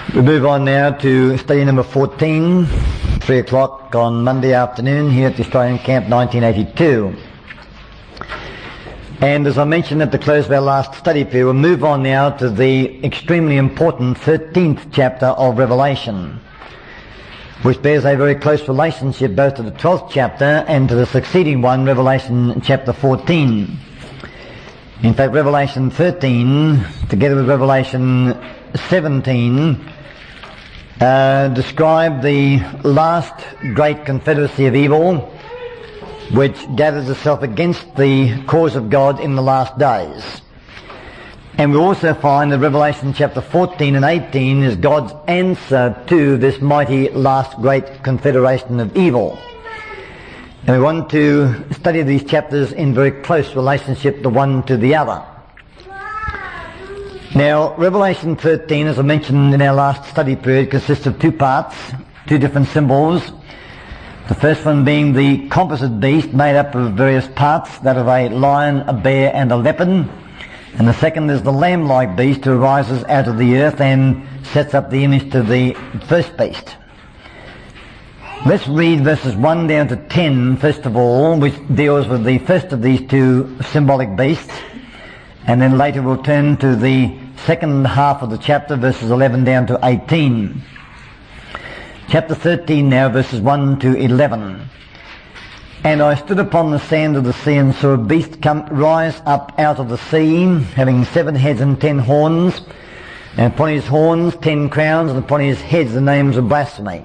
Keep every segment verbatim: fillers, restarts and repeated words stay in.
We move on now to study number fourteen, three o'clock on Monday afternoon here at the Australian Camp nineteen eighty-two. And as I mentioned at the close of our last study period, we'll move on now to the extremely important thirteenth chapter of Revelation, which bears a very close relationship both to the twelfth chapter and to the succeeding one, Revelation chapter fourteen. In fact, Revelation thirteen, together with Revelation seventeen, uh, describe the last great confederacy of evil, which gathers itself against the cause of God in the last days. And we also find that Revelation chapter fourteen and eighteen is God's answer to this mighty last great confederation of evil. And we want to study these chapters in very close relationship the one to the other. Now, Revelation thirteen, as I mentioned in our last study period, consists of two parts, two different symbols. The first one being the composite beast made up of various parts, that of a lion, a bear and a leopard. And the second is the lamb-like beast who arises out of the earth and sets up the image to the first beast. Let's read verses one down to ten, first of all, which deals with the first of these two symbolic beasts. And then later we'll turn to the second half of the chapter, verses eleven down to eighteen. Chapter thirteen now, verses one to eleven. And I stood upon the sand of the sea and saw a beast come rise up out of the sea, having seven heads and ten horns, and upon his horns ten crowns, and upon his heads the names of blasphemy.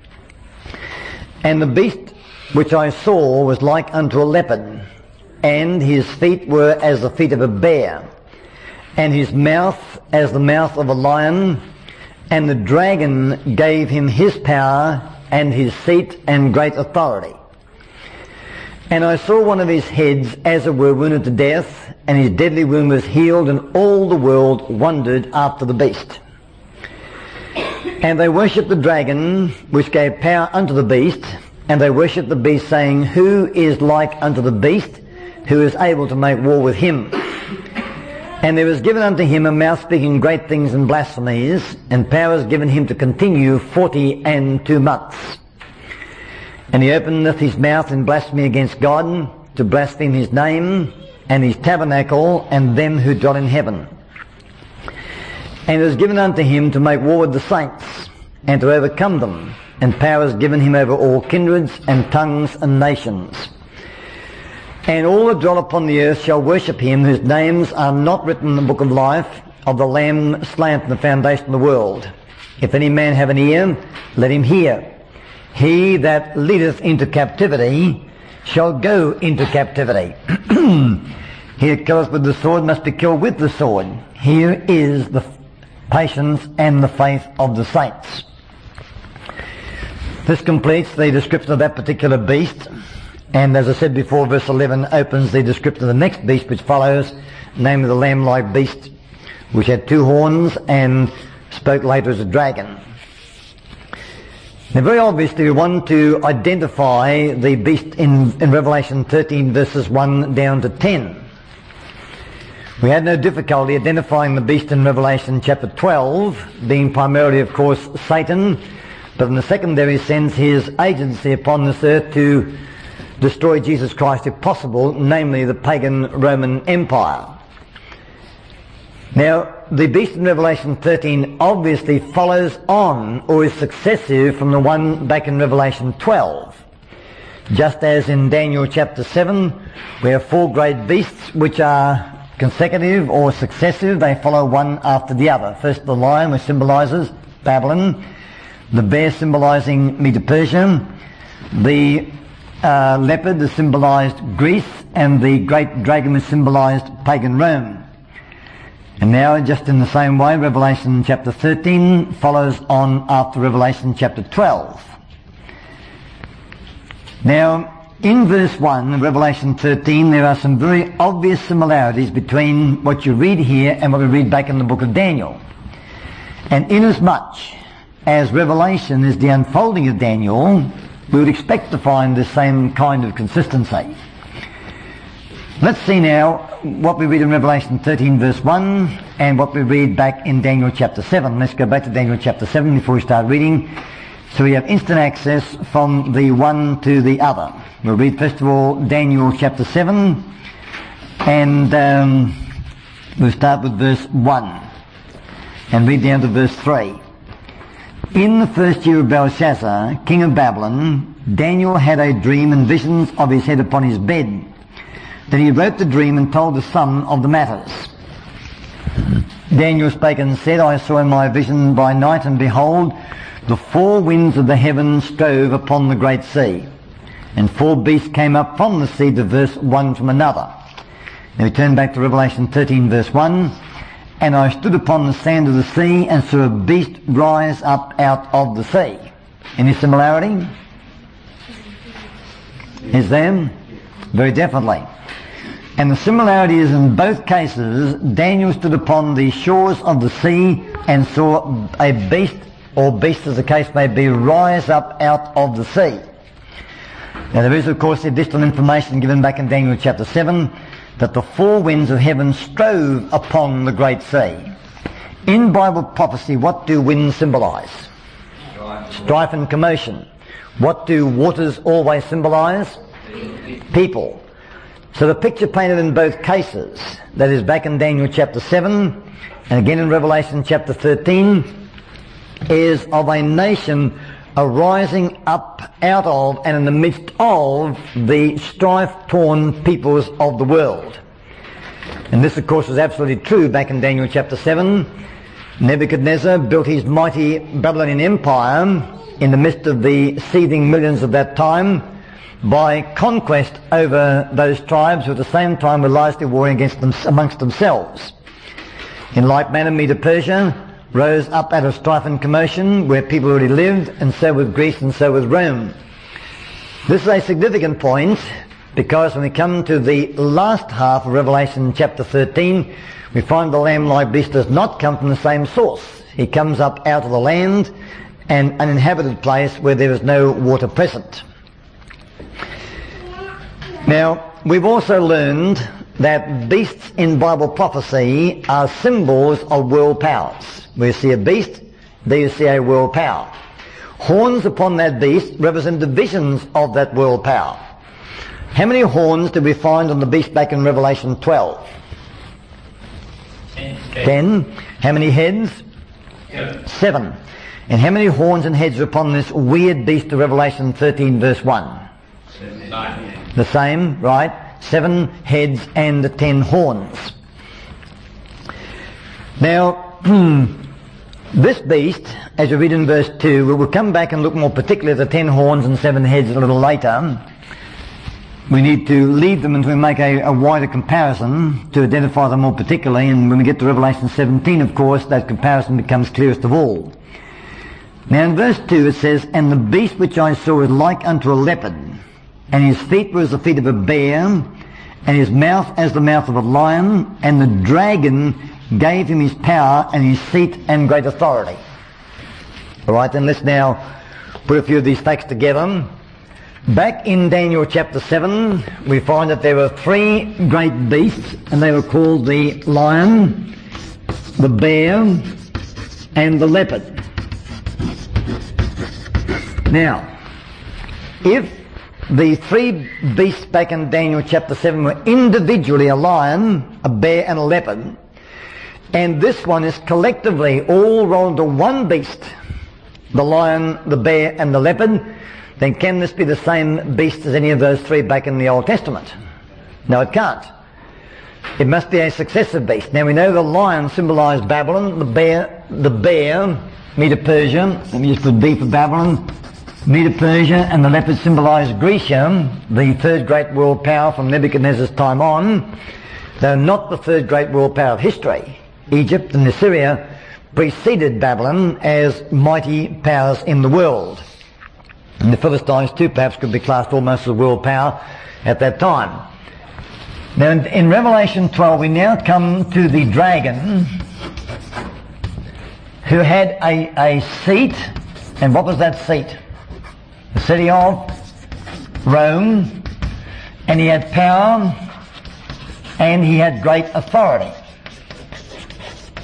And the beast which I saw was like unto a leopard, and his feet were as the feet of a bear, and his mouth as the mouth of a lion, and the dragon gave him his power and his seat and great authority. And I saw one of his heads as it were wounded to death, and his deadly wound was healed, and all the world wondered after the beast. And they worshipped the dragon, which gave power unto the beast, and they worshipped the beast, saying, Who is like unto the beast, who is able to make war with him? And there was given unto him a mouth speaking great things and blasphemies, and power was given him to continue forty and two months. And he openeth his mouth in blasphemy against God, to blaspheme his name, and his tabernacle, and them who dwell in heaven. And it was given unto him to make war with the saints, and to overcome them, and power is given him over all kindreds, and tongues, and nations. And all that dwell upon the earth shall worship him, whose names are not written in the book of life of the Lamb slain from the foundation of the world. If any man have an ear, let him hear. He that leadeth into captivity shall go into captivity. He that killeth with the sword must be killed with the sword. Here is the patience and the faith of the saints. This completes the description of that particular beast. And as I said before, verse eleven opens the description of the next beast which follows, namely the lamb-like beast, which had two horns and spoke later as a dragon. Now, very obviously we want to identify the beast in, in Revelation thirteen, verses one down to ten. We had no difficulty identifying the beast in Revelation chapter twelve, being primarily, of course, Satan, but in the secondary sense, his agency upon this earth to destroy Jesus Christ if possible, namely the pagan Roman Empire. Now, the beast in Revelation thirteen obviously follows on or is successive from the one back in Revelation twelve. Just as in Daniel chapter seven, we have four great beasts which are consecutive or successive. They follow one after the other. First the lion, which symbolizes Babylon, the bear symbolizing Medo-Persia, the uh, leopard that symbolized Greece, and the great dragon which symbolized pagan Rome. And now, just in the same way, Revelation chapter thirteen follows on after Revelation chapter twelve. Now, in verse one of Revelation thirteen, there are some very obvious similarities between what you read here and what we read back in the book of Daniel. And inasmuch as Revelation is the unfolding of Daniel, we would expect to find the same kind of consistency. Let's see now what we read in Revelation thirteen verse one. and what we read back in Daniel chapter seven. Let's go back to Daniel chapter seven before we start reading. So we have instant access from the one to the other. We'll read first of all Daniel chapter seven, and um, we'll start with verse one and read down to verse three. In the first year of Belshazzar, king of Babylon, Daniel had a dream and visions of his head upon his bed. Then he wrote the dream and told the son of the matters. Daniel spake and said, I saw in my vision by night, and behold, the four winds of the heavens strove upon the great sea, and four beasts came up from the sea, diverse one from another. Now we turn back to Revelation thirteen verse one. And I stood upon the sand of the sea, and saw a beast rise up out of the sea. Any similarity? Is there? Very definitely. And the similarity is in both cases, Daniel stood upon the shores of the sea and saw a beast, or beast as the case may be, rise up out of the sea. Now there is of course additional information given back in Daniel chapter seven, that the four winds of heaven strove upon the great sea. In Bible prophecy, what do winds symbolize? Strife and commotion. What do waters always symbolize? People. So the picture painted in both cases, that is back in Daniel chapter seven and again in Revelation chapter thirteen, is of a nation arising up out of and in the midst of the strife-torn peoples of the world. And this of course was absolutely true back in Daniel chapter seven. Nebuchadnezzar built his mighty Babylonian empire in the midst of the seething millions of that time by conquest over those tribes who at the same time were largely warring against them, amongst themselves. In like manner, Medo-Persia rose up out of strife and commotion where people already lived, and so with Greece and so with Rome. This is a significant point because when we come to the last half of Revelation chapter thirteen, we find the lamb-like beast does not come from the same source. He comes up out of the land and an inhabited place where there is no water present. Now, we've also learned that beasts in Bible prophecy are symbols of world powers. Where you see a beast, there you see a world power. Horns upon that beast represent divisions of that world power. How many horns did we find on the beast back in Revelation twelve? Ten. Ten. How many heads? Seven. Seven. And how many horns and heads are upon this weird beast of Revelation thirteen verse one? Seven. The same, right? Seven heads and ten horns. Now, this beast, as we read in verse two, we will come back and look more particularly at the ten horns and seven heads a little later. We need to leave them until we make a, a wider comparison to identify them more particularly, and when we get to Revelation seventeen, of course, that comparison becomes clearest of all. Now in verse two it says, And the beast which I saw was like unto a leopard, and his feet were as the feet of a bear, and his mouth as the mouth of a lion, and the dragon gave him his power and his seat and great authority. Alright, then let's now put a few of these facts together. Back in Daniel chapter seven, we find that there were three great beasts, and they were called the lion, the bear, and the leopard. Now, if the three beasts back in Daniel chapter seven were individually a lion, a bear, and a leopard, and this one is collectively all rolled into one beast, the lion, the bear, and the leopard, then can this be the same beast as any of those three back in the Old Testament? No, it can't. It must be a successive beast. Now we know the lion symbolized Babylon, the bear, the bear, Medo-Persia, let me just put B for Babylon, Medo-Persia, and the leopard symbolized Grecia, the third great world power from Nebuchadnezzar's time on, though not the third great world power of history. Egypt and Assyria preceded Babylon as mighty powers in the world. And the Philistines too perhaps could be classed almost as a world power at that time. Now in, in Revelation twelve we now come to the dragon who had a, a seat, and what was that seat? The city of Rome, and he had power and he had great authority.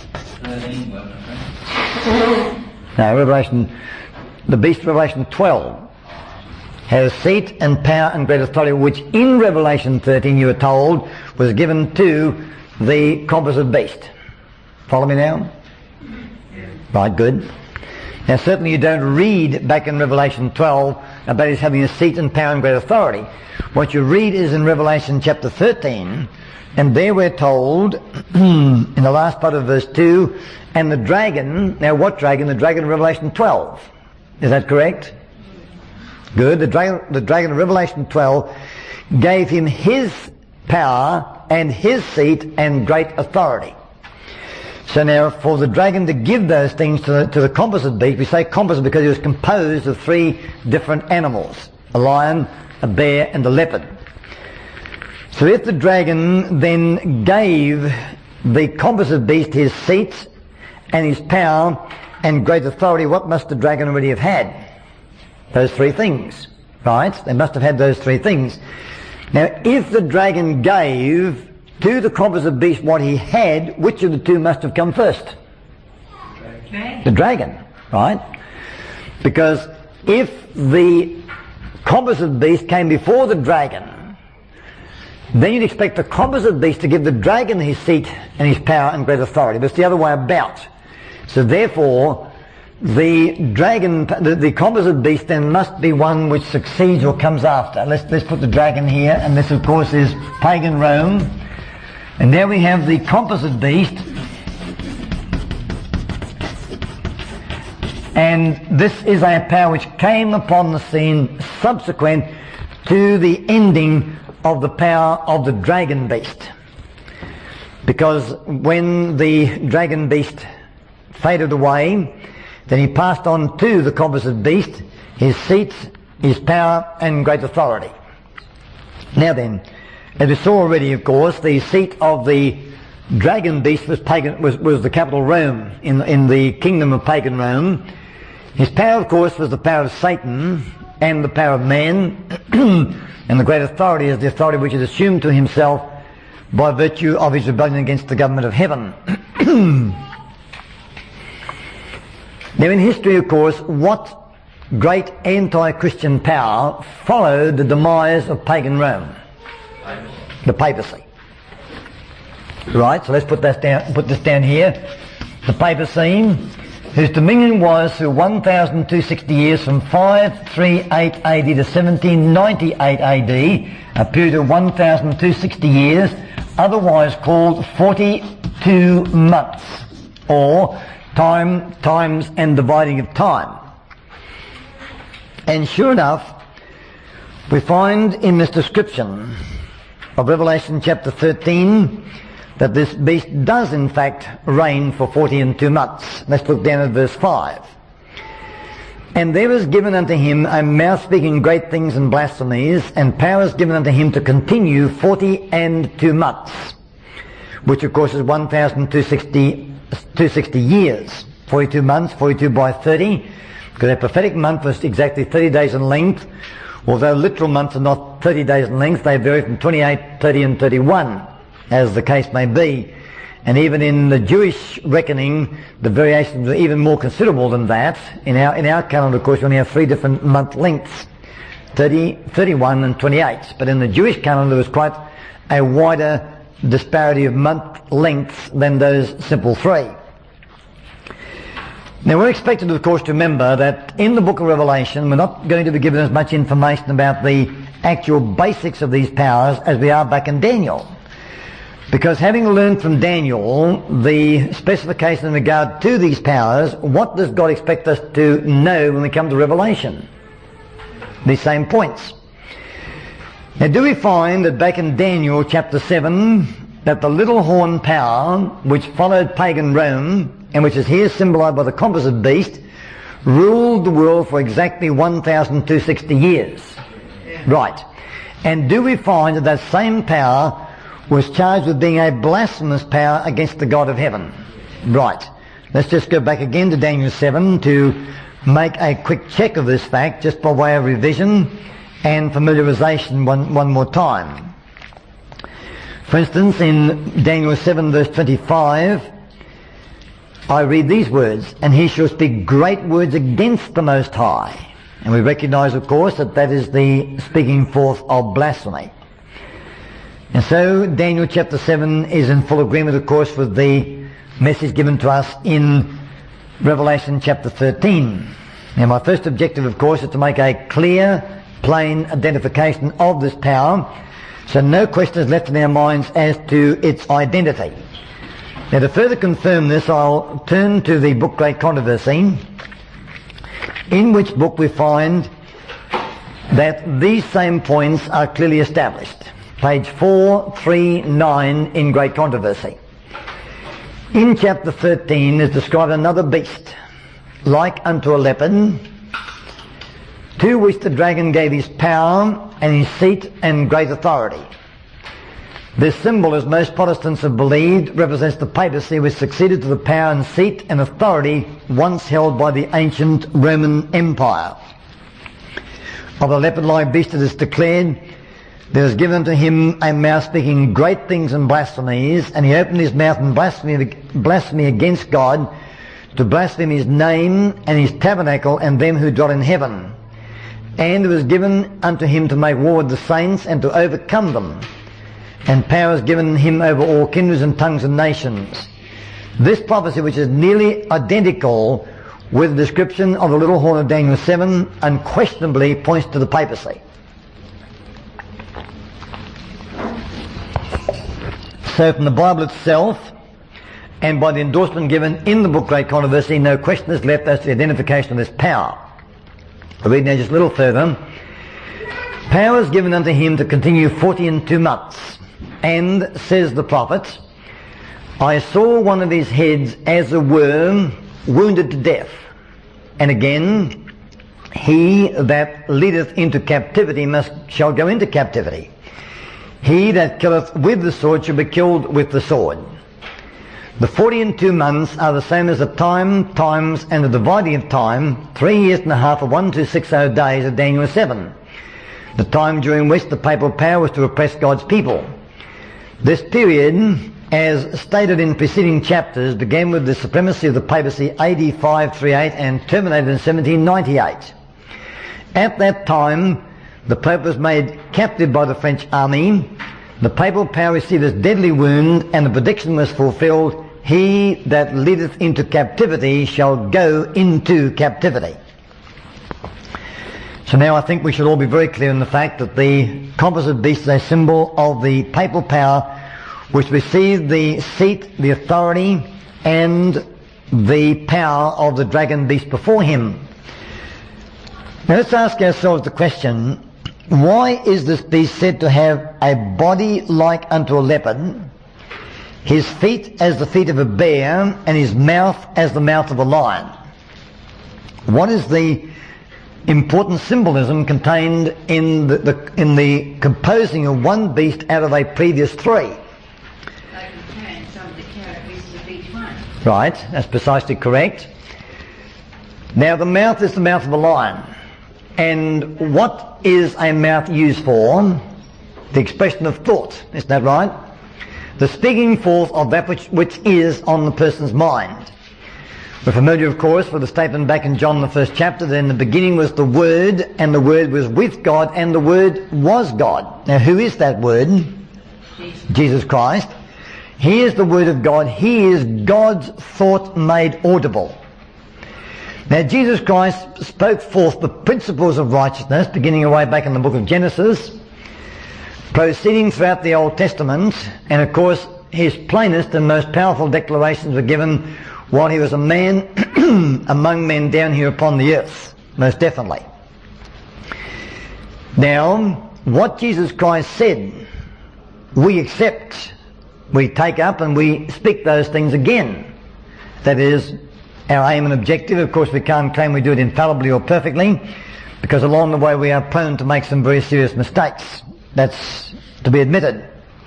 thirteen, well, Now, Revelation, the beast of Revelation twelve has seat and power and great authority, which in Revelation thirteen, you are told, was given to the composite beast. Follow me now? Right, good. Now, certainly you don't read back in Revelation twelve about his having a seat and power and great authority. What you read is in Revelation chapter thirteen, and there we're told, in the last part of verse two, and the dragon, now what dragon? The dragon of Revelation twelve. Is that correct? Good. The dragon, the dragon of Revelation twelve gave him his power and his seat and great authority. So now, for the dragon to give those things to the, to the composite beast, we say composite because it was composed of three different animals: a lion, a bear, and a leopard. So if the dragon then gave the composite beast his seat and his power and great authority, what must the dragon already have had? Those three things, right? They must have had those three things. Now, if the dragon gave to the composite beast what he had, which of the two must have come first? Dragon. The dragon, right? Because if the composite beast came before the dragon, then you'd expect the composite beast to give the dragon his seat and his power and great authority. But it's the other way about. So therefore, the dragon, the, the composite beast then must be one which succeeds or comes after. Let's, let's put the dragon here, and this of course is pagan Rome. And there we have the composite beast. And this is a power which came upon the scene subsequent to the ending of the power of the dragon beast. Because when the dragon beast faded away, then he passed on to the composite beast his seat, his power and great authority. Now then, as we saw already, of course, the seat of the dragon beast was pagan, was, was the capital Rome, in, in the kingdom of pagan Rome. His power, of course, was the power of Satan and the power of man, and the great authority is the authority which is assumed to himself by virtue of his rebellion against the government of heaven. Now in history, of course, what great anti-Christian power followed the demise of pagan Rome? The papacy. Right, so let's put this down, put this down here. The papacy, whose dominion was through one thousand two hundred sixty years from five thirty-eight A D to seventeen ninety-eight A D, a period of one thousand two hundred sixty years, otherwise called forty-two months, or time, times and dividing of time. And sure enough, we find in this description of Revelation chapter thirteen that this beast does in fact reign for forty and two months. Let's look down at verse five. And there was given unto him a mouth speaking great things and blasphemies, and power is given unto him to continue forty and two months, which of course is one thousand two hundred sixty years. forty-two months, forty-two by thirty, because a prophetic month was exactly thirty days in length, although literal months are not thirty days in length. They vary from twenty-eight, thirty and thirty-one, as the case may be. And even in the Jewish reckoning, the variations are even more considerable than that. In our, in our calendar, of course, we only have three different month lengths, thirty, thirty-one and twenty-eight. But in the Jewish calendar, there was quite a wider disparity of month lengths than those simple three. Now we're expected, of course, to remember that in the book of Revelation, we're not going to be given as much information about the actual basics of these powers as we are back in Daniel. Because having learned from Daniel the specification in regard to these powers, what does God expect us to know when we come to Revelation? These same points. Now do we find that back in Daniel chapter seven, that the little horn power, which followed pagan Rome, and which is here symbolized by the composite beast, ruled the world for exactly one thousand two hundred sixty years? Right. And do we find that that same power was charged with being a blasphemous power against the God of heaven? Right. Let's just go back again to Daniel seven to make a quick check of this fact, just by way of revision and familiarization one, one more time. For instance, in Daniel seven verse twenty-five, I read these words, and he shall speak great words against the Most High. And we recognize, of course, that that is the speaking forth of blasphemy. And so Daniel chapter seven is in full agreement, of course, with the message given to us in Revelation chapter thirteen. Now, my first objective, of course, is to make a clear, plain identification of this power, so no question is left in our minds as to its identity. Now, to further confirm this, I'll turn to the book Great Controversy, in which book we find that these same points are clearly established. Page four thirty-nine in Great Controversy. In chapter thirteen is described another beast, like unto a leopard, to which the dragon gave his power and his seat and great authority. This symbol, as most Protestants have believed, represents the papacy which succeeded to the power and seat and authority once held by the ancient Roman Empire. Of the leopard-like beast it is declared, there was given to him a mouth speaking great things and blasphemies, and he opened his mouth in blasphemy, blasphemy against God, to blaspheme his name and his tabernacle and them who dwell in heaven. And it was given unto him to make war with the saints and to overcome them. And power is given him over all kindreds and tongues and nations. This prophecy, which is nearly identical with the description of the little horn of Daniel seven, unquestionably points to the papacy. So from the Bible itself, and by the endorsement given in the book Great Controversy, no question is left as to the identification of this power. I read now just a little further. Power is given unto him to continue forty and two months. And, says the prophet, I saw one of his heads as a worm wounded to death. And again, he that leadeth into captivity must shall go into captivity. He that killeth with the sword shall be killed with the sword. The forty and two months are the same as the time, times, and the dividing of time, three years and a half of one two six zero days of Daniel seven, the time during which the papal power was to oppress God's people. This period, as stated in preceding chapters, began with the supremacy of the papacy A D five thirty-eight and terminated in seventeen ninety-eight. At that time, the Pope was made captive by the French army. The papal power received a deadly wound, and the prediction was fulfilled, he that leadeth into captivity shall go into captivity. So now I think we should all be very clear in the fact that the composite beast is a symbol of the papal power which received the seat, the authority, and the power of the dragon beast before him. Now let's ask ourselves the question, why is this beast said to have a body like unto a leopard, his feet as the feet of a bear, and his mouth as the mouth of a lion? What is the important symbolism contained in the, the in the composing of one beast out of a previous three? Like you can, some of the characteristics of each one. Right, that's precisely correct. Now the mouth is the mouth of a lion. And what is a mouth used for? The expression of thought, isn't that right? The speaking forth of that which, which is on the person's mind. We're familiar, of course, with the statement back in John the first chapter that in the beginning was the Word, and the Word was with God, and the Word was God. Now who is that Word? Jesus. Jesus Christ. He is the Word of God. He is God's thought made audible. Now Jesus Christ spoke forth the principles of righteousness, beginning away back in the book of Genesis, proceeding throughout the Old Testament, and of course his plainest and most powerful declarations were given while he was a man among men down here upon the earth, most definitely. Now, what Jesus Christ said, we accept, we take up, and we speak those things again. That is our aim and objective. Of course, we can't claim we do it infallibly or perfectly, because along the way we are prone to make some very serious mistakes. That's to be admitted.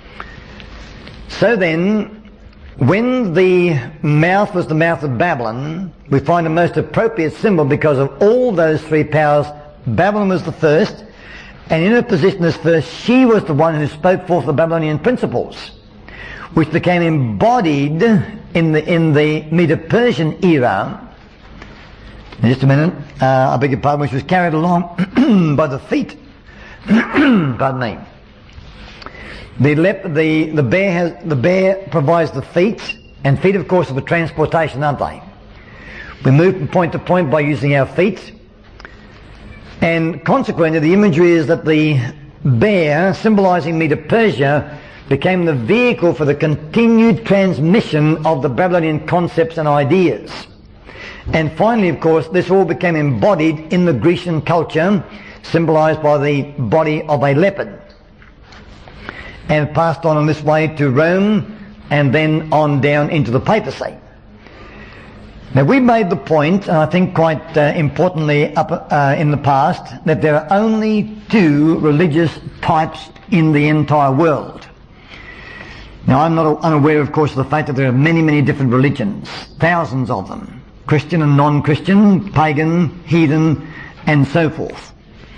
So then, when the mouth was the mouth of Babylon, we find a most appropriate symbol because of all those three powers. Babylon was the first, and in her position as first, she was the one who spoke forth the Babylonian principles, which became embodied in the in the Medo-Persian era, just a minute, uh, I beg your pardon, which was carried along by the feet. Pardon me. The lep- the the bear has the bear provides the feet, and feet, of course, are for transportation, aren't they? We move from point to point by using our feet, and consequently, the imagery is that the bear, symbolizing Medo-Persia, became the vehicle for the continued transmission of the Babylonian concepts and ideas. And finally, of course, this all became embodied in the Grecian culture, symbolized by the body of a leopard, and passed on in this way to Rome and then on down into the papacy. Now, we made the point, and I think quite uh, importantly up uh, in the past, that there are only two religious types in the entire world. Now, I'm not unaware, of course, of the fact that there are many, many different religions, thousands of them, Christian and non-Christian, pagan, heathen, and so forth.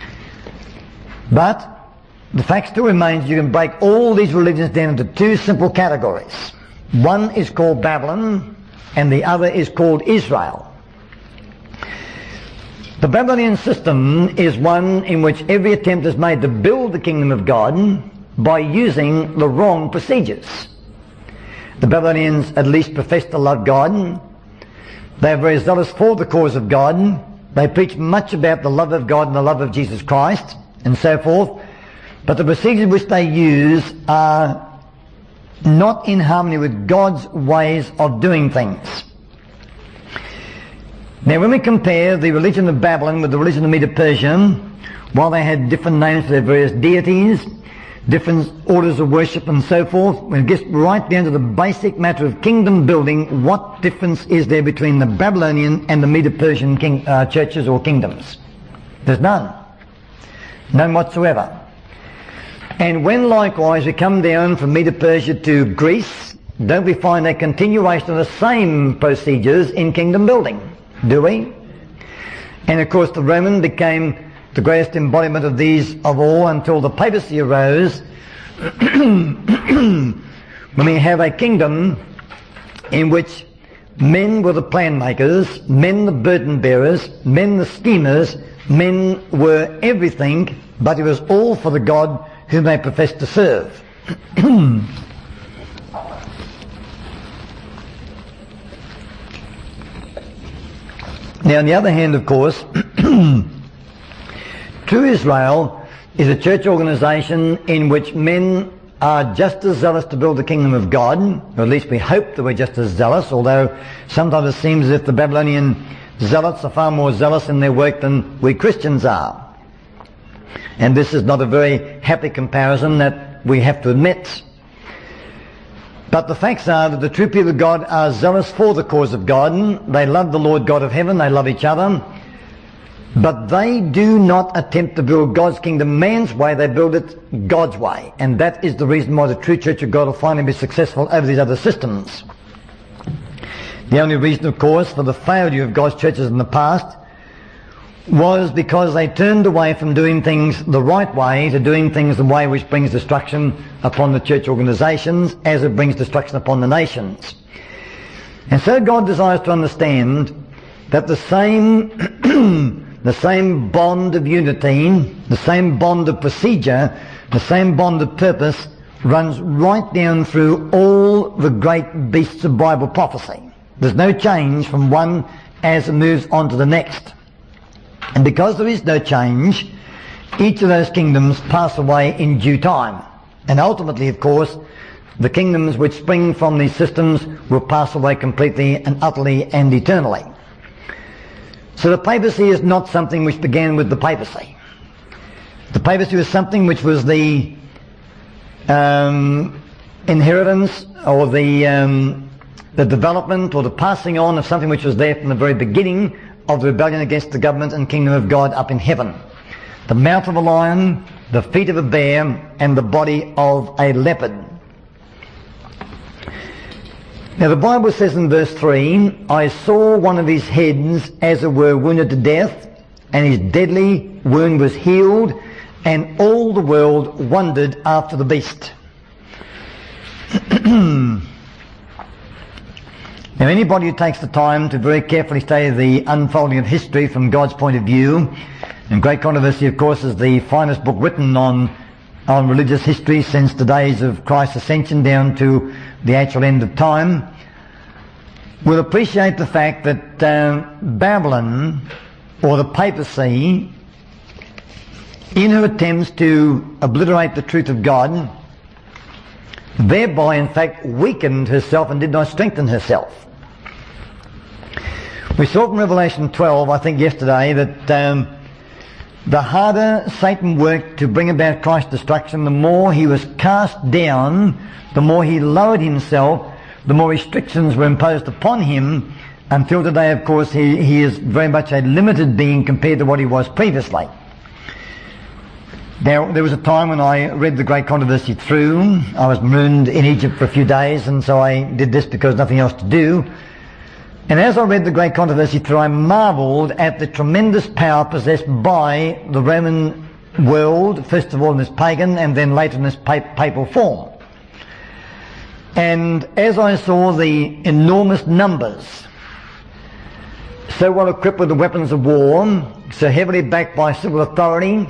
But the fact still remains you can break all these religions down into two simple categories. One is called Babylon, and the other is called Israel. The Babylonian system is one in which every attempt is made to build the kingdom of God by using the wrong procedures. The Babylonians at least profess to love God. They are very zealous for the cause of God. They preach much about the love of God and the love of Jesus Christ and so forth. But the procedures which they use are not in harmony with God's ways of doing things. Now, when we compare the religion of Babylon with the religion of Medo-Persia, while they had different names for their various deities, different orders of worship and so forth, when it gets right down to the basic matter of kingdom building, what difference is there between the Babylonian and the Medo-Persian king, uh, churches or kingdoms? There's none. None whatsoever. And when likewise we come down from Medo-Persia to Greece, don't we find a continuation of the same procedures in kingdom building? Do we? And of course the Roman became the greatest embodiment of these of all until the papacy arose, when we have a kingdom in which men were the plan makers, men the burden bearers, men the schemers, men were everything, but it was all for the God whom they professed to serve. Now, on the other hand, of course, True Israel is a church organization in which men are just as zealous to build the kingdom of God, or at least we hope that we're just as zealous, although sometimes it seems as if the Babylonian zealots are far more zealous in their work than we Christians are. And this is not a very happy comparison that we have to admit. But the facts are that the true people of God are zealous for the cause of God. They love the Lord God of heaven. They love each other. But they do not attempt to build God's kingdom man's way. They build it God's way. And that is the reason why the true church of God will finally be successful over these other systems. The only reason, of course, for the failure of God's churches in the past was because they turned away from doing things the right way to doing things the way which brings destruction upon the church organizations as it brings destruction upon the nations. And so God desires to understand that the same the same bond of unity, the same bond of procedure, the same bond of purpose runs right down through all the great beasts of Bible prophecy. There's no change from one as it moves on to the next. And because there is no change, each of those kingdoms pass away in due time. And ultimately, of course, the kingdoms which spring from these systems will pass away completely and utterly and eternally. So the papacy is not something which began with the papacy. The papacy was something which was the um, inheritance or the, um, the development or the passing on of something which was there from the very beginning of the rebellion against the government and kingdom of God up in heaven. The mouth of a lion, the feet of a bear, and the body of a leopard. Now the Bible says in verse three, I saw one of his heads as it were wounded to death, and his deadly wound was healed, and all the world wondered after the beast. Now, anybody who takes the time to very carefully study the unfolding of history from God's point of view, and Great Controversy, of course, is the finest book written on on religious history since the days of Christ's ascension down to the actual end of time, will appreciate the fact that uh, Babylon, or the papacy, in her attempts to obliterate the truth of God, thereby in fact weakened herself and did not strengthen herself. We saw from Revelation twelve, I think yesterday, that um, the harder Satan worked to bring about Christ's destruction, the more he was cast down, the more he lowered himself, the more restrictions were imposed upon him, until today, of course, he, he is very much a limited being compared to what he was previously. There, there was a time when I read the Great Controversy through. I was marooned in Egypt for a few days, and so I did this because nothing else to do. And as I read the Great Controversy through, I marvelled at the tremendous power possessed by the Roman world, first of all in this pagan, and then later in this papal form. And as I saw the enormous numbers, so well equipped with the weapons of war, so heavily backed by civil authority,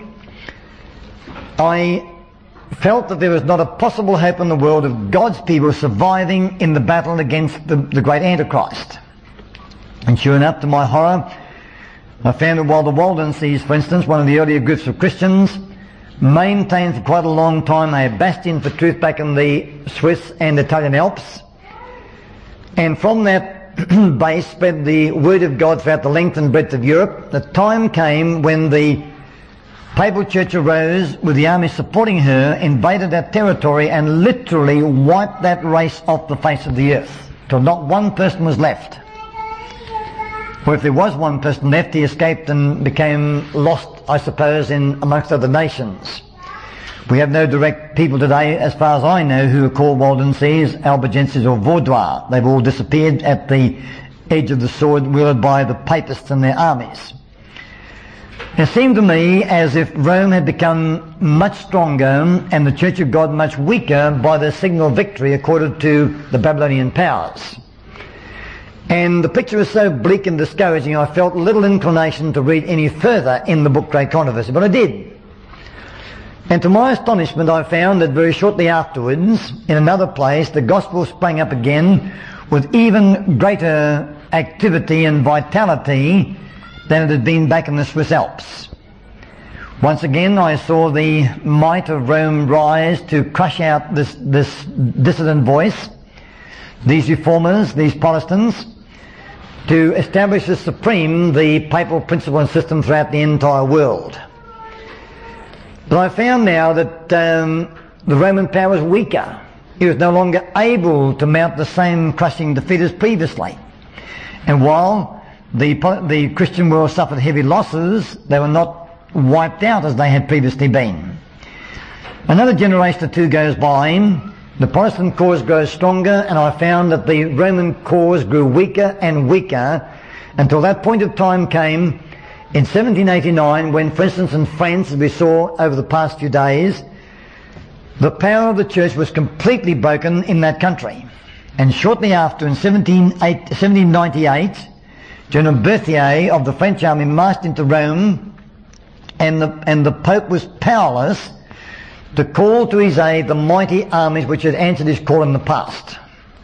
I felt that there was not a possible hope in the world of God's people surviving in the battle against the, the great Antichrist. And sure enough, to my horror, I found that while the Waldenses, for instance, one of the earlier groups of Christians, maintained for quite a long time a bastion for truth back in the Swiss and Italian Alps, and from that base spread the word of God throughout the length and breadth of Europe, the time came when the Papal Church arose with the army supporting her, invaded that territory, and literally wiped that race off the face of the earth, till not one person was left. Or if there was one person left, he escaped and became lost, I suppose, in amongst other nations. We have no direct people today, as far as I know, who are called Waldenses, Albigenses or Vaudois. They've all disappeared at the edge of the sword, wielded by the Papists and their armies. It seemed to me as if Rome had become much stronger and the Church of God much weaker by the signal victory accorded to the Babylonian powers. And the picture was so bleak and discouraging, I felt little inclination to read any further in the book Great Controversy, but I did. And to my astonishment, I found that very shortly afterwards, in another place, the gospel sprang up again with even greater activity and vitality than it had been back in the Swiss Alps. Once again, I saw the might of Rome rise to crush out this, this dissident voice, these reformers, these Protestants, to establish as supreme the papal principle and system throughout the entire world. But I found now that um, the Roman power was weaker. It was no longer able to mount the same crushing defeat as previously. And while the, the Christian world suffered heavy losses, they were not wiped out as they had previously been. Another generation or two goes by, the Protestant cause grows stronger, and I found that the Roman cause grew weaker and weaker until that point of time came in seventeen eighty-nine when, for instance, in France, as we saw over the past few days, the power of the church was completely broken in that country. And shortly after, in seventeen ninety-eight, General Berthier of the French army marched into Rome, and the, and the Pope was powerless to call to his aid the mighty armies which had answered his call in the past.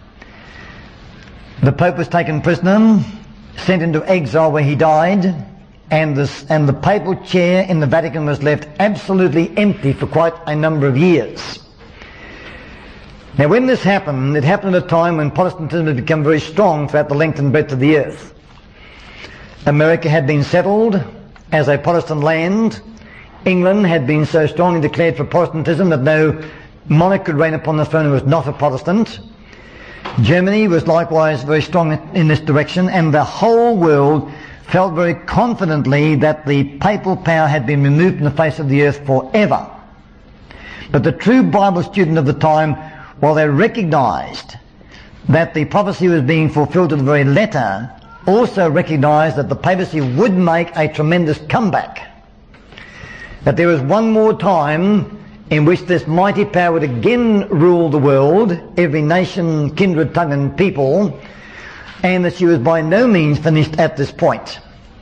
The Pope was taken prisoner, sent into exile where he died, and, this, and the papal chair in the Vatican was left absolutely empty for quite a number of years. Now when this happened, it happened at a time when Protestantism had become very strong throughout the length and breadth of the earth. America had been settled as a Protestant land. England had been so strongly declared for Protestantism that no monarch could reign upon the throne who was not a Protestant. Germany was likewise very strong in this direction, and the whole world felt very confidently that the papal power had been removed from the face of the earth forever. But the true Bible student of the time, while they recognized that the prophecy was being fulfilled to the very letter, also recognized that the papacy would make a tremendous comeback. That there was one more time in which this mighty power would again rule the world, every nation, kindred, tongue and people, and that she was by no means finished at this point.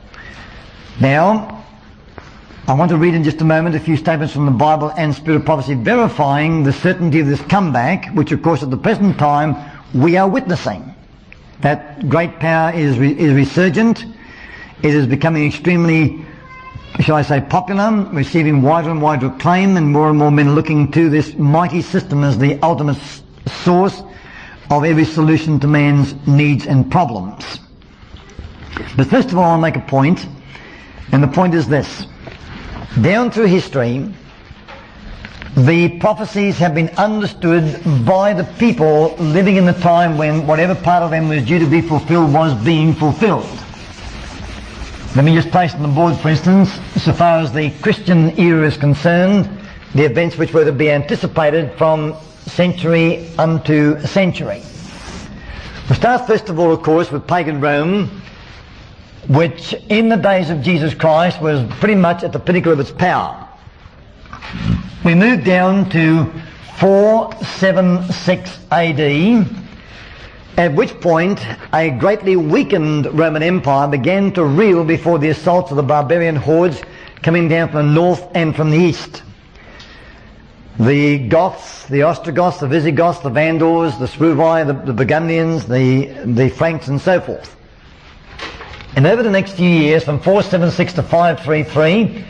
Now, I want to read in just a moment a few statements from the Bible and Spirit of Prophecy verifying the certainty of this comeback, which of course at the present time we are witnessing. That great power is, re- is resurgent. It is becoming extremely, shall I say, popular, receiving wider and wider acclaim, and more and more men are looking to this mighty system as the ultimate s- source of every solution to man's needs and problems. But first of all, I'll make a point, and the point is this. Down through history, the prophecies have been understood by the people living in the time when whatever part of them was due to be fulfilled was being fulfilled. Let me just place on the board, for instance, so far as the Christian era is concerned, the events which were to be anticipated from century unto century. We start first of all, of course, with pagan Rome, which in the days of Jesus Christ was pretty much at the pinnacle of its power. We move down to four seventy-six A D, at which point a greatly weakened Roman Empire began to reel before the assaults of the barbarian hordes coming down from the north and from the east. The Goths, the Ostrogoths, the Visigoths, the Vandals, the Suevi, the, the Burgundians, the, the Franks and so forth. And over the next few years, from four seventy-six to five thirty-three,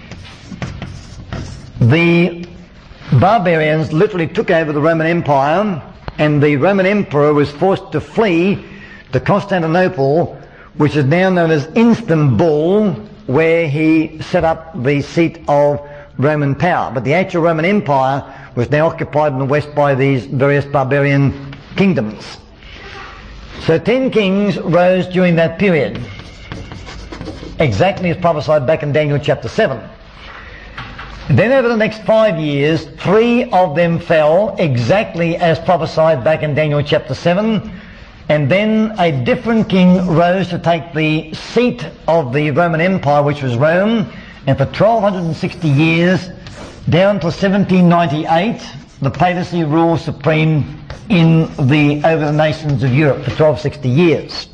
the barbarians literally took over the Roman Empire, and the Roman Emperor was forced to flee to Constantinople, which is now known as Istanbul, where he set up the seat of Roman power. But the actual Roman Empire was now occupied in the west by these various barbarian kingdoms. So ten kings rose during that period, exactly as prophesied back in Daniel chapter seven. Then over the next five years, three of them fell, exactly as prophesied back in Daniel chapter seven, and then a different king rose to take the seat of the Roman Empire, which was Rome, and for twelve sixty years, down to seventeen ninety-eight, the papacy ruled supreme in the over the nations of Europe for twelve sixty years.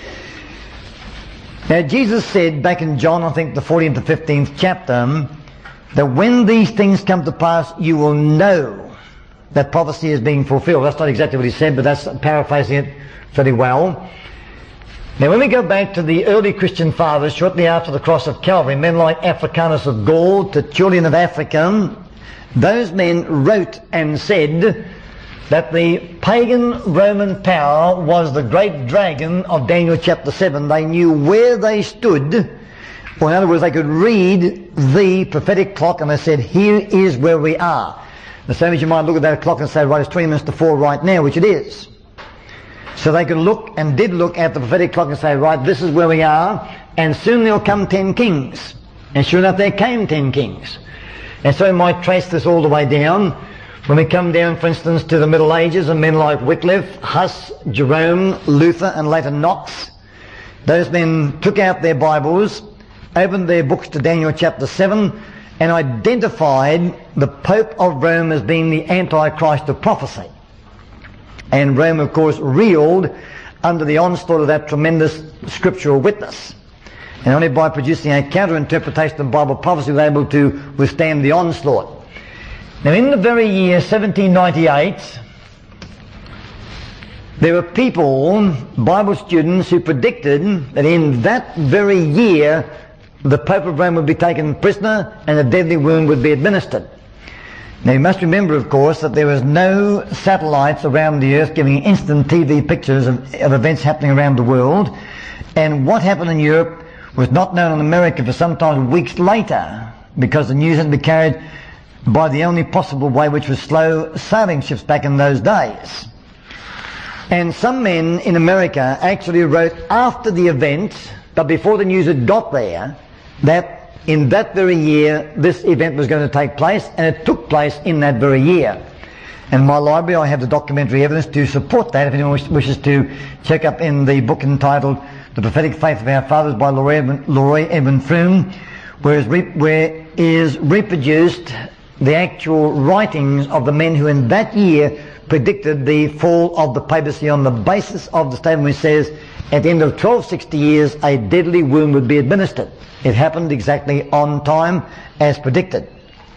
Now Jesus said back in John, I think the fourteenth to fifteenth chapter, that when these things come to pass, you will know that prophecy is being fulfilled. That's not exactly what he said, but that's paraphrasing it fairly well. Now when we go back to the early Christian fathers, shortly after the cross of Calvary, men like Africanus of Gaul, Tertullian of Africa, those men wrote and said that the pagan Roman power was the great dragon of Daniel chapter seven. They knew where they stood, or in other words, they could read the prophetic clock, and they said, here is where we are. The same as you might look at that clock and say, right, it's twenty minutes to four right now, which it is. So they could look, and did look at the prophetic clock and say, right, this is where we are, and soon there'll come ten kings. And sure enough, there came ten kings. And so we might trace this all the way down. When we come down, for instance, to the Middle Ages, and men like Wycliffe, Huss, Jerome, Luther, and later Knox, those men took out their Bibles, opened their books to Daniel chapter seven, and identified the Pope of Rome as being the Antichrist of prophecy. And Rome, of course, reeled under the onslaught of that tremendous scriptural witness. And only by producing a counter-interpretation of Bible prophecy were they able to withstand the onslaught. Now, in the very year seventeen ninety-eight, there were people, Bible students, who predicted that in that very year the Pope of Rome would be taken prisoner and a deadly wound would be administered. Now you must remember, of course, that there was no satellites around the earth giving instant T V pictures of, of events happening around the world, and what happened in Europe was not known in America for sometimes weeks later, because the news had to be carried by the only possible way, which was slow sailing ships back in those days. And some men in America actually wrote after the event, but before the news had got there, that in that very year this event was going to take place, and it took place in that very year. And in my library I have the documentary evidence to support that, if anyone wishes to check up in the book entitled The Prophetic Faith of Our Fathers by Leroy Edwin Froome, where is, re- where is reproduced the actual writings of the men who in that year predicted the fall of the papacy on the basis of the statement which says at the end of twelve sixty years a deadly wound would be administered. It happened exactly on time as predicted.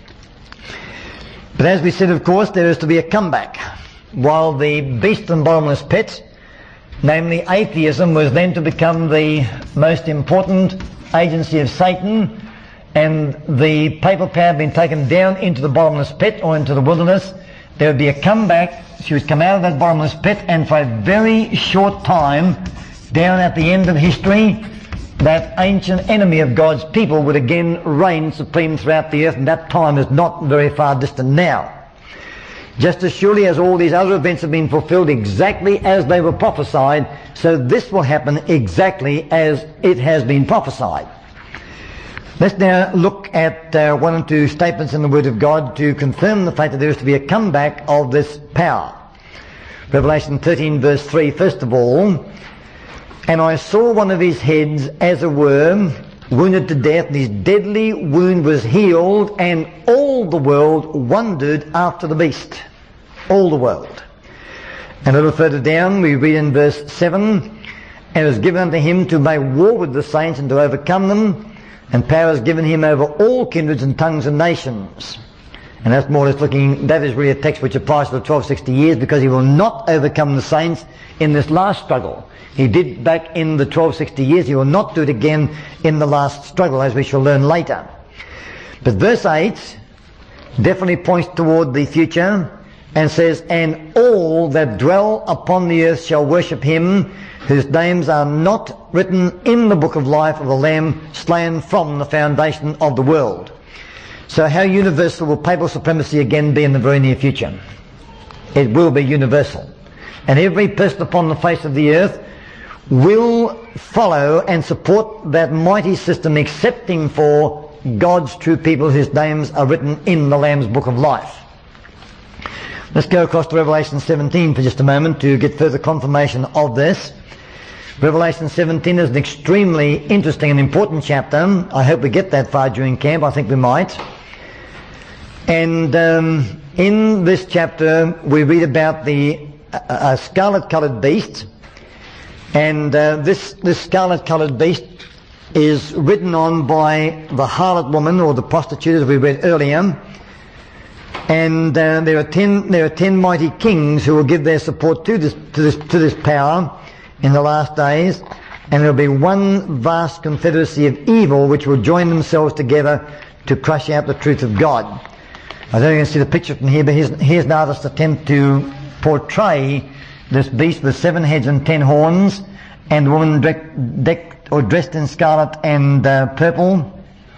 But as we said, of course, there is to be a comeback. While the beast and bottomless pit, namely atheism, was then to become the most important agency of Satan, and the papal power had been taken down into the bottomless pit or into the wilderness, there would be a comeback. She would come out of that bottomless pit, and for a very short time, down at the end of history, that ancient enemy of God's people would again reign supreme throughout the earth, and that time is not very far distant now. Just as surely as all these other events have been fulfilled exactly as they were prophesied, so this will happen exactly as it has been prophesied. Let's now look at uh, one or two statements in the Word of God to confirm the fact that there is to be a comeback of this power. Revelation thirteen verse three, first of all, and I saw one of his heads as a worm, wounded to death, and his deadly wound was healed, and all the world wondered after the beast. All the world. And a little further down we read in verse seven, and it was given unto him to make war with the saints and to overcome them, and power is given him over all kindreds and tongues and nations. And that's more or less looking, that is really a text which applies to the twelve sixty years, because he will not overcome the saints in this last struggle. He did back in the twelve sixty years, he will not do it again in the last struggle, as we shall learn later. But verse eight definitely points toward the future and says, and all that dwell upon the earth shall worship him, whose names are not written in the book of life of the Lamb slain from the foundation of the world. So how universal will papal supremacy again be in the very near future? It will be universal. And every person upon the face of the earth will follow and support that mighty system, excepting for God's true people whose names are written in the Lamb's book of life. Let's go across to Revelation seventeen for just a moment to get further confirmation of this. Revelation seventeen is an extremely interesting and important chapter. I hope we get that far during camp. I think we might. And um, in this chapter we read about the uh, scarlet-coloured beast. And uh, this, this scarlet-coloured beast is ridden on by the harlot woman, or the prostitute, as we read earlier. And uh, there are ten there are ten mighty kings who will give their support to this to this to this power in the last days, and there will be one vast confederacy of evil which will join themselves together to crush out the truth of God. I don't know if you can see the picture from here, but here's, here's an artist's attempt to portray this beast with seven heads and ten horns, and the woman decked, decked or dressed in scarlet and uh, purple,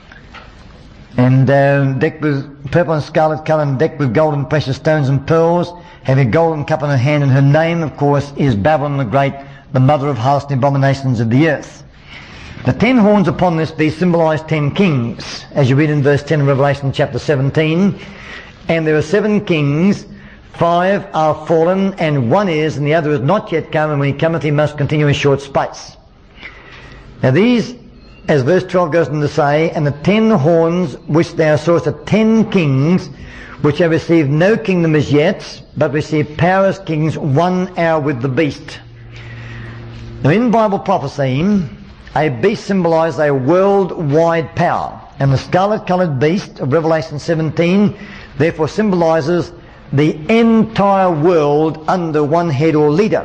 and uh, decked with purple and scarlet colour, and decked with gold and precious stones and pearls, having a golden cup in her hand, and her name, of course, is Babylon the Great, the mother of harlots and abominations of the earth. The ten horns upon this beast symbolise ten kings, as you read in verse ten of Revelation chapter seventeen, and there are seven kings. Five are fallen, and one is, and the other is not yet come, and when he cometh he must continue a short space. Now these, as verse twelve goes on to say, and the ten horns which thou sawest are ten kings, which have received no kingdom as yet, but receive power as kings one hour with the beast. Now in Bible prophecy, a beast symbolizes a worldwide power, and the scarlet-coloured beast of Revelation seventeen therefore symbolizes the entire world under one head or leader.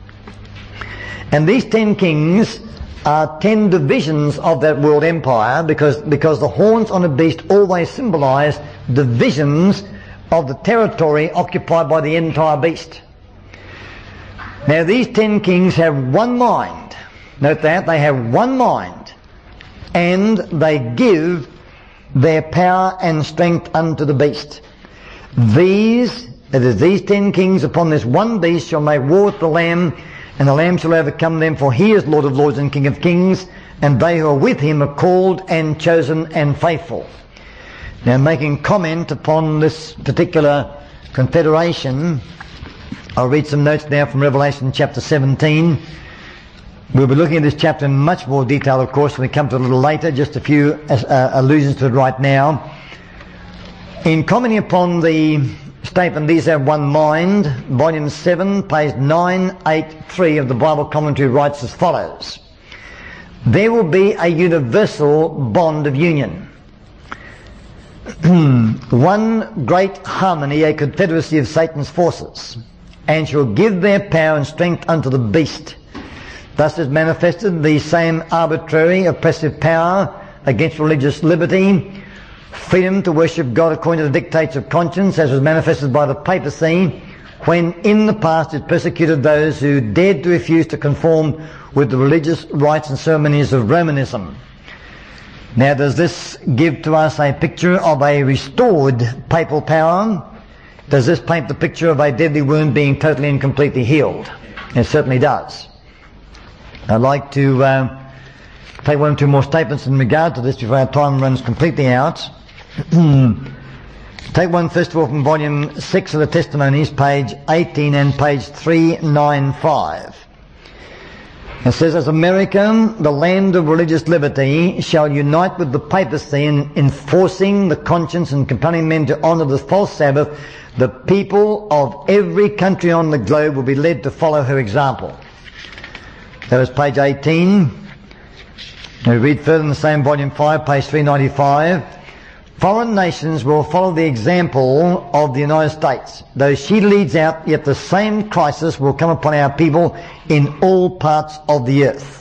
And these ten kings are ten divisions of that world empire, because, because the horns on a beast always symbolize divisions of the territory occupied by the entire beast. Now these ten kings have one mind. Note that, they have one mind, and they give their power and strength unto the beast. These, that is, these ten kings upon this one beast shall make war with the Lamb, and the Lamb shall overcome them, for he is Lord of lords and King of kings, and they who are with him are called and chosen and faithful. Now, making comment upon this particular confederation, I'll read some notes now from Revelation chapter seventeen. We'll be looking at this chapter in much more detail, of course, when we come to it a little later. Just a few uh, allusions to it right now. In commenting upon the statement, These Have One Mind, volume seven, page nine eighty-three of the Bible Commentary, writes as follows: there will be a universal bond of union. One great harmony, a confederacy of Satan's forces, and shall give their power and strength unto the beast. Thus is manifested the same arbitrary, oppressive power against religious liberty, freedom to worship God according to the dictates of conscience, as was manifested by the papacy, when in the past it persecuted those who dared to refuse to conform with the religious rites and ceremonies of Romanism. Now, does this give to us a picture of a restored papal power? Does this paint the picture of a deadly wound being totally and completely healed? It certainly does. I'd like to uh, take one or two more statements in regard to this before our time runs completely out. Take one first of all from volume six of the Testimonies, page eighteen and page three ninety-five. It says, As America, the land of religious liberty, shall unite with the papacy in enforcing the conscience and compelling men to honour the false Sabbath, the people of every country on the globe will be led to follow her example. That was page eighteen. We read further in the same volume five, page three ninety-five. Foreign nations will follow the example of the United States. Though she leads out, yet the same crisis will come upon our people in all parts of the earth.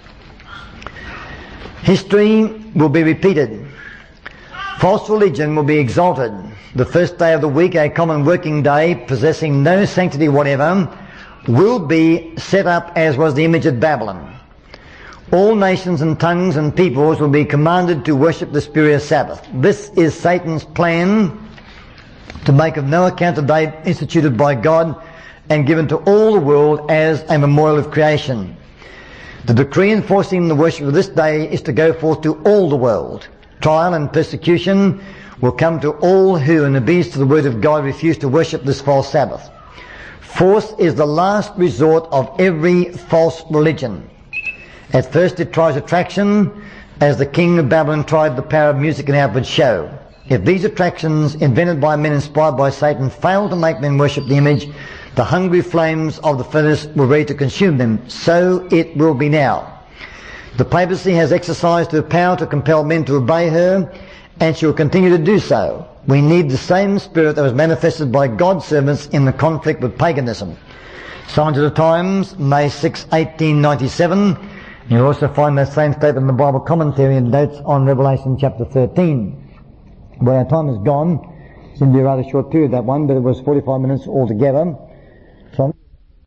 History will be repeated. False religion will be exalted. The first day of the week, a common working day, possessing no sanctity whatever, will be set up as was the image at Babylon. All nations and tongues and peoples will be commanded to worship the spurious Sabbath. This is Satan's plan to make of no account a day instituted by God and given to all the world as a memorial of creation. The decree enforcing the worship of this day is to go forth to all the world. Trial and persecution will come to all who, in obedience to the word of God, refuse to worship this false Sabbath. Force is the last resort of every false religion. At first it tries attraction, as the king of Babylon tried the power of music and outward show. If these attractions, invented by men inspired by Satan, fail to make men worship the image, the hungry flames of the furnace were ready to consume them. So it will be now. The papacy has exercised her power to compel men to obey her, and she will continue to do so. We need the same spirit that was manifested by God's servants in the conflict with paganism. Signs of the Times, May sixth, eighteen ninety-seven. You'll also find that same statement in the Bible Commentary and notes on Revelation chapter thirteen. Well, our time is gone. It's going to be a rather short period, that one, but it was forty-five minutes altogether.